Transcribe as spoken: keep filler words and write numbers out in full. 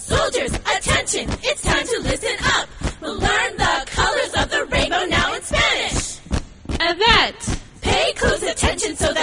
Soldiers, attention, it's time to listen up. We'll learn the colors of the rainbow now in Spanish. Yvette, Pay close attention so